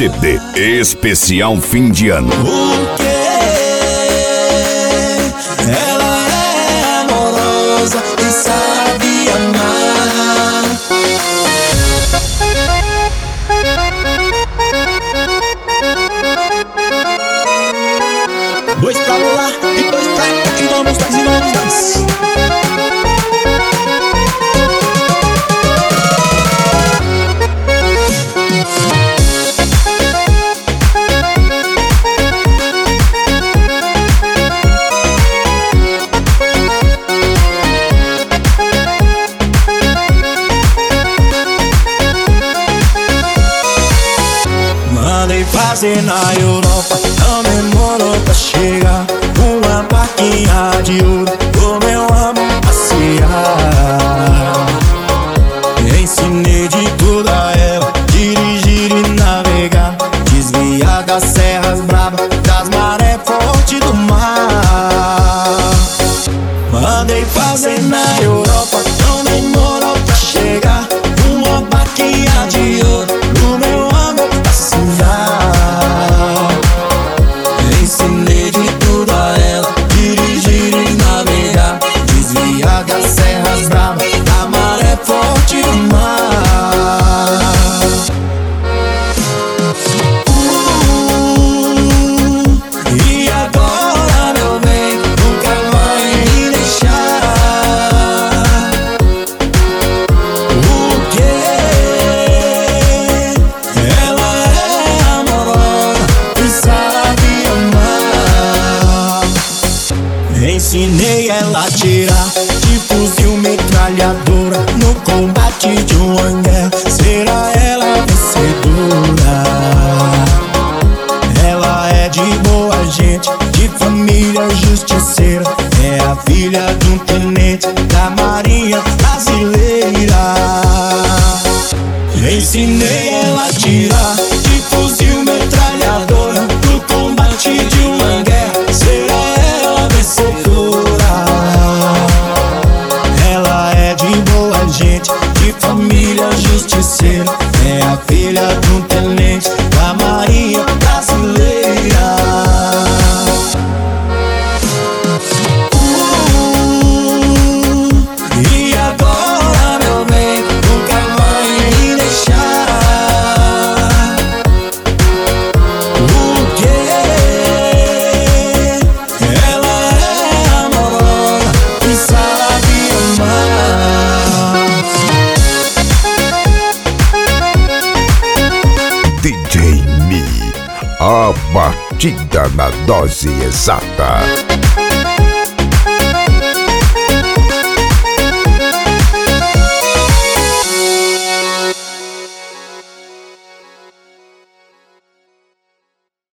CD especial fim de ano. Porque ela é amorosa e sabe amar. Dois pra lá e dois pra cá, e vamos nós, e vamos nós. Mandei fazer na Europa, não demorou pra chegar. Uma plaquinha de ouro pro meu amor passear. Ensinei de tudo a ela, dirigir e navegar, desviar das serras bravas, das marés fortes do mar. Mandei fazer na Europa, não demorou pra chegar. Uma plaquinha de ouro pro meu amor passear. Ensinei de tudo a ela, dirigir e navegar, desviar das serras bravas, da maré forte do mar. E agora, meu bem, nunca vai me deixar. Porque ela é amorosa e sabe amar. Ensinei ela a atirar de fuzil metralhadora no combate de uma guerra. Será ela vencedora? Ela é de boa gente, de família justiceira. É a filha de um tenente da Marinha Brasileira. Ensinei ela a atirar de fuzil metralhadora no combate de uma guerra. Será ela vencedora? Ela é de boa gente, de família justiceira. É a filha de um tenente da Marinha Brasileira. E agora, meu bem, nunca vai me deixar. Porque ela é amorosa e sabe amar. DJ Mi, a batida na dose exata.